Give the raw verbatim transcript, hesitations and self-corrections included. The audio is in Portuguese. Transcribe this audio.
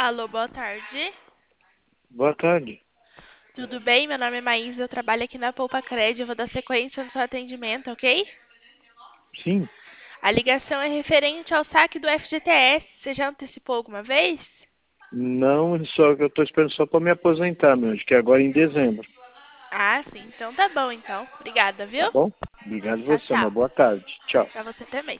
Alô, boa tarde. Boa tarde. Tudo bem? Meu nome é Maísa, eu trabalho aqui na Poupa Cred. Eu vou dar sequência no seu atendimento, ok? Sim, A ligação é referente ao saque do F G T S. Você já antecipou alguma vez? não, só que eu estou esperando só para me aposentar, meu, acho que é agora em dezembro, Ah, sim. Então tá bom, então. Obrigada, tá viu? bom? Obrigado Tchau, você, uma tchau. boa tarde. Tchau. Pra você também.